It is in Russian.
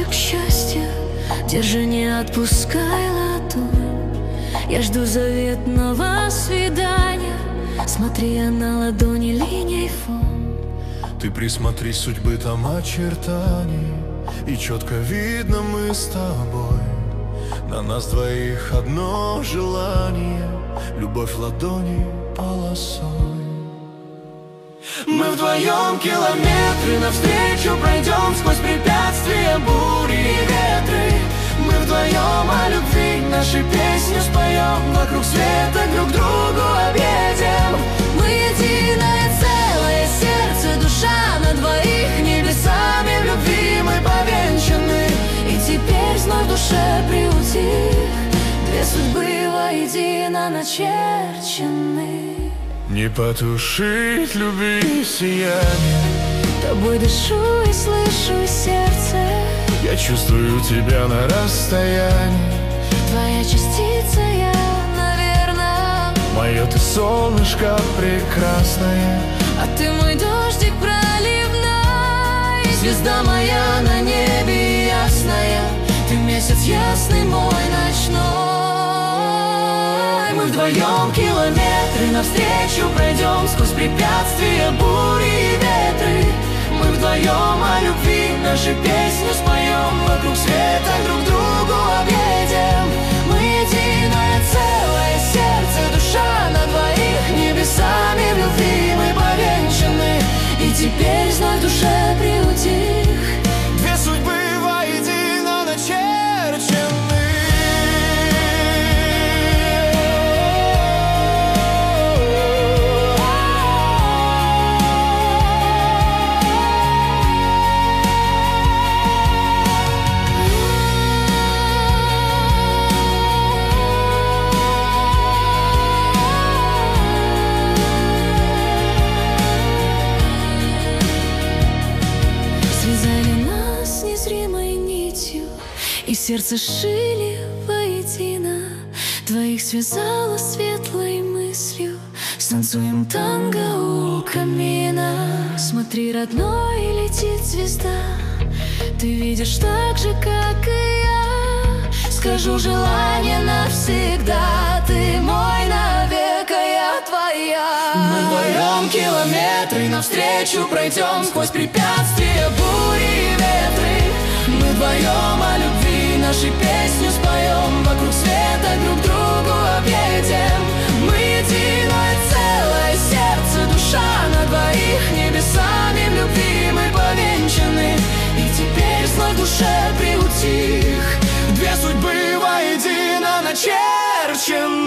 ключик счастья, держи, не отпускай ладонь. Я жду заветного свидания, смотри, я на ладони линией фон. Ты присмотрись, судьбы там очертаний, и четко видно мы с тобой. На нас двоих одно желание, любовь ладони полосой. Мы вдвоем километры навстречу пройдем, сквозь препятствия, бури и ветры. Мы вдвоем о любви наши песни споем, вокруг света друг другу объедем. Мы единое целое, сердце, душа на двоих, небесами в любви мы повенчаны. И теперь вновь в душе приутих две судьбы воедино начерчены. Не потушить любви сияние, тобой дышу и слышу сердце. я чувствую тебя на расстоянии. Твоя частица я, наверное. Мое ты солнышко прекрасное, А ты мой дождик проливной. Звезда моя на небе ясная, ты месяц ясный мой ночной. Мы вдвоем километры навстречу пройдем, сквозь препятствия, бури и ветры. Мы вдвоем о любви наши песни споем, вокруг света друг другу объедем. Мы единое целое, сердце, душа на двоих, небесами в любви мы повенчаны. И теперь вновь в душе приутих две судьбы воедино начерчены. и сердце сшили воедино. Двоих связала светлой мыслью, станцуем танго у камина. Смотри, родной, летит звезда, ты видишь так же, как и я. Скажу желание навсегда, ты мой навек, а я твоя. Мы вдвоем километры навстречу пройдем, сквозь препятствия, бури и ветры. Мы вдвоем о любви наши песни споем, вокруг света друг другу объедем. Мы единое целое, сердце, душа на двоих, небесами в любви мы повенчаны. И теперь вновь в душе приутих две судьбы воедино начерчены.